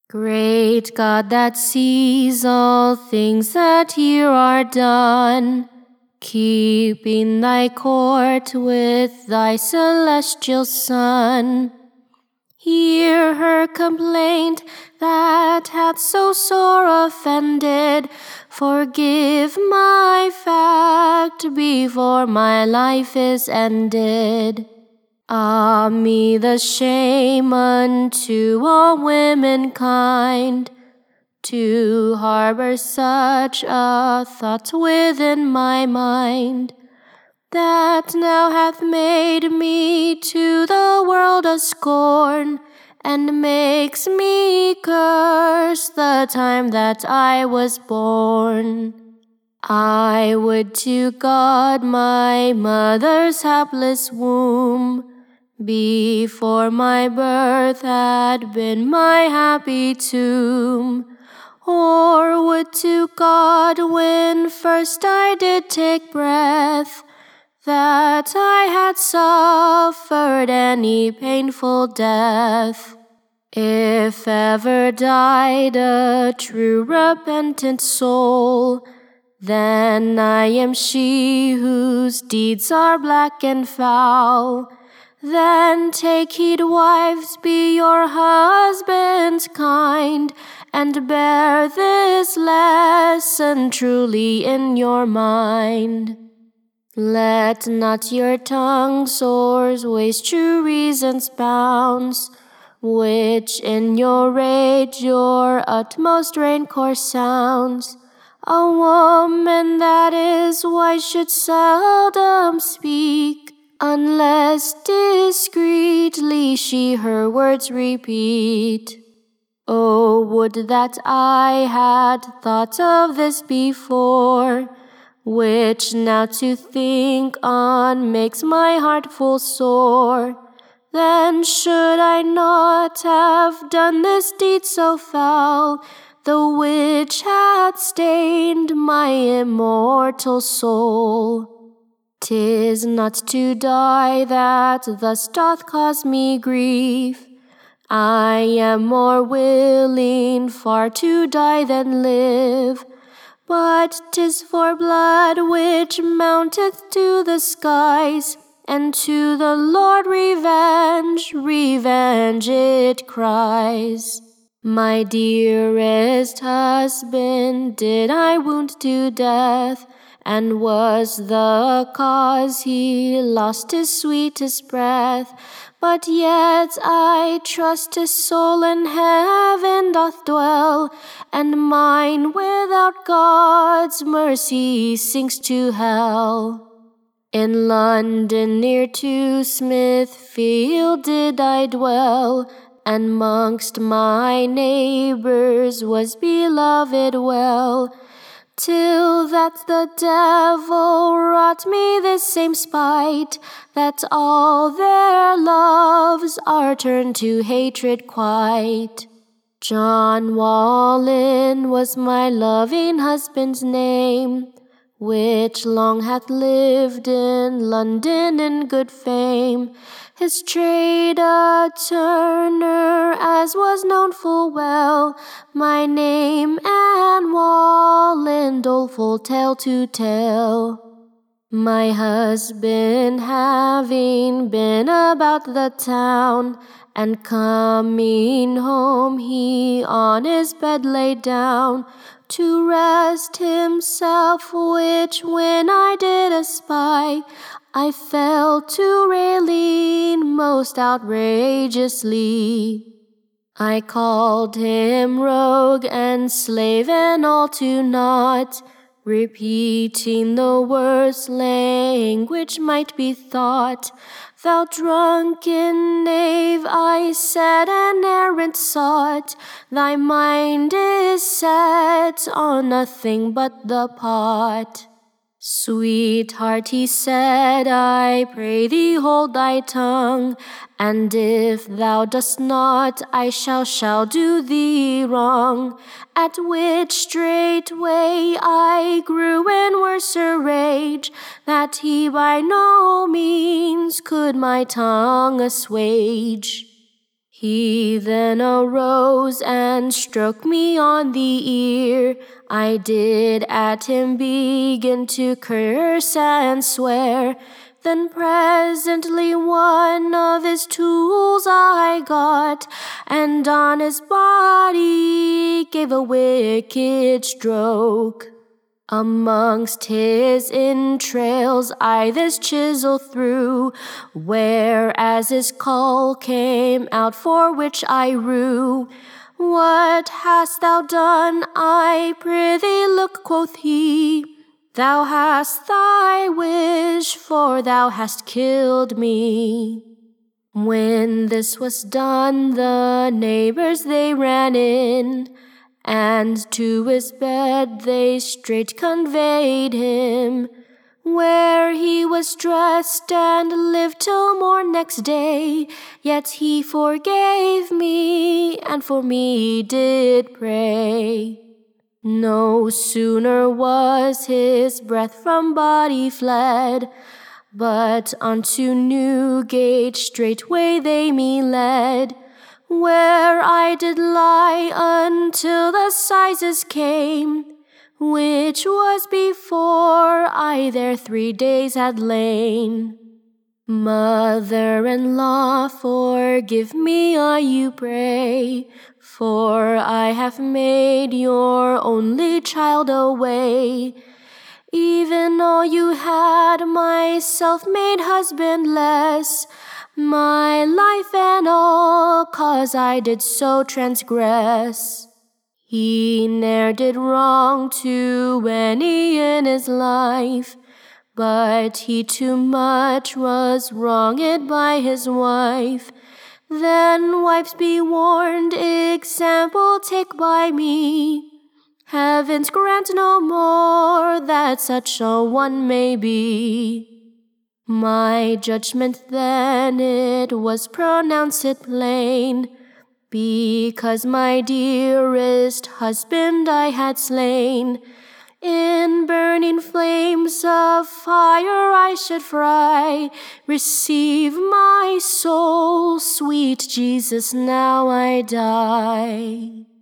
Great God that sees all things that here are done, keeping thy court with thy celestial Son, hear her complaint that hath so sore offended. Forgive my fact before my life is ended. Ah me the shame unto all womankind, to harbor such a thought within my mind, that now hath made me to the world a scorn, and makes me curse the time that I was born. I would to God my mother's hapless womb before my birth had been my happy tomb. Or would to God when first I did take breath, that I had suffered any painful death. If ever died a true repentant soul, then I am she whose deeds are black and foul. Then take heed, wives, be your husbands kind, and bear this lesson truly in your mind. Let not your tongue sores waste true reason's bounds, which in your rage your utmost rancor sounds. A woman that is wise should seldom speak, unless discreetly she her words repeat. Oh, would that I had thought of this before, which now to think on makes my heart full sore. Then should I not have done this deed so foul, the which hath stained my immortal soul. 'Tis not to die that thus doth cause me grief. I am more willing far to die than live. But 'tis for blood which mounteth to the skies, and to the Lord revenge, revenge it cries. My dearest husband did I wound to death, and was the cause he lost his sweetest breath. But yet I trust his soul in heaven doth dwell, and mine without God's mercy sinks to hell. In London near to Smithfield did I dwell, and mongst my neighbours was beloved well, till that the devil wrought me this same spite, that all their loves are turned to hatred quite. John Wallen was my loving husband's name, which long hath lived in London in good fame. His trade a turner, as was known full well, my name and Wallen doleful tale to tell. My husband having been about the town, and coming home he on his bed lay down, to rest himself, which when I did espy, I fell to railing most outrageously. I called him rogue and slave and all to naught, repeating the worst language might be thought. Thou drunken knave, I said, and errant sot, thy mind is set on nothing but the pot. Sweetheart, he said, I pray thee hold thy tongue, and if thou dost not, I shall do thee wrong. At which straightway I grew in worser rage, that he by no means could my tongue assuage. He then arose and stroked me on the ear. I did at him begin to curse and swear. Then presently one of his tools I got, and on his body gave a wicked stroke. Amongst his entrails I this chisel threw, whereas his skull came out, for which I rue. What hast thou done, I prithee look, quoth he. Thou hast thy wish, for thou hast killed me. When this was done, the neighbors they ran in, and to his bed they straight conveyed him, where he was dressed and lived till morn next day. Yet he forgave me, and for me did pray. No sooner was his breath from body fled, but unto Newgate straightway they me led, where I did lie until the sizes came, which was before I there 3 days had lain. Mother-in-law, forgive me, I you pray, for I have made your only child away. Even all you had, my self-made husband less, my life and all, 'cause I did so transgress. He ne'er did wrong to any in his life, but he too much was wronged by his wife. Then wives be warned, example take by me. Heavens grant no more that such a one may be. My judgment then it was pronounced plain, because my dearest husband I had slain. In burning flames of fire I should fry. Receive my soul, sweet Jesus, now I die.